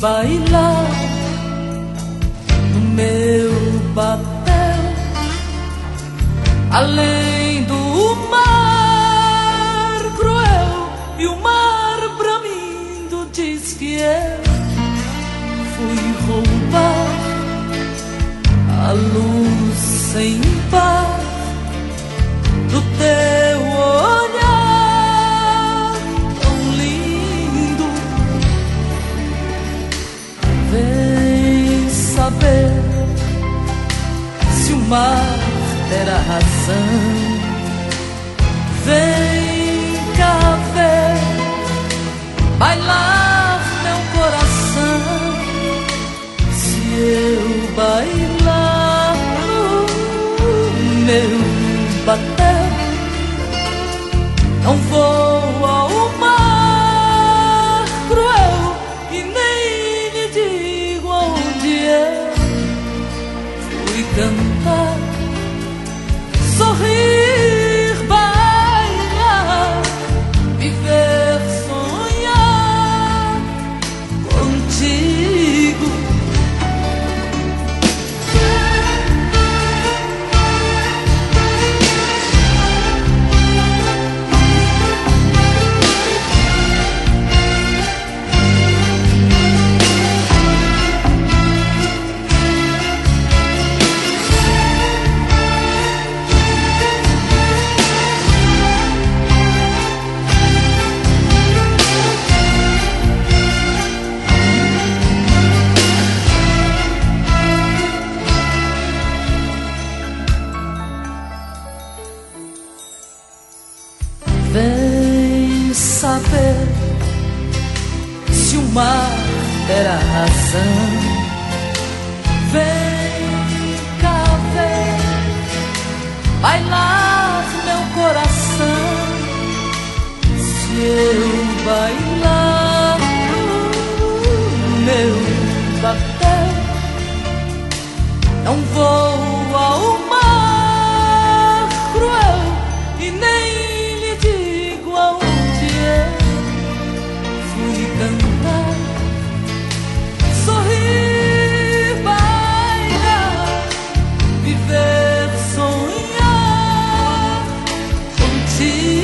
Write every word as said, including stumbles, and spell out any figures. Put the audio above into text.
bailar no meu papel, além do mar cruel. E o mar bramindo diz que eu fui roubar a luz sem par do teu olhar tão lindo. Vem saber se o mar terá razão. Vem cá ver, bailar meu coração. Se eu bailar no meu bater, não vou ao mar cruel e nem lhe digo onde eu fui cantar, sorrir, bailar, viver, sonhar contigo. Vem saber se o mar terá razão. Vem cá ver, bailar meu coração. Se eu bailar no meu papel, não vou ao mar cruel e nem digo aonde eu fui cantar, sorrir, bailar, viver, sonhar contigo.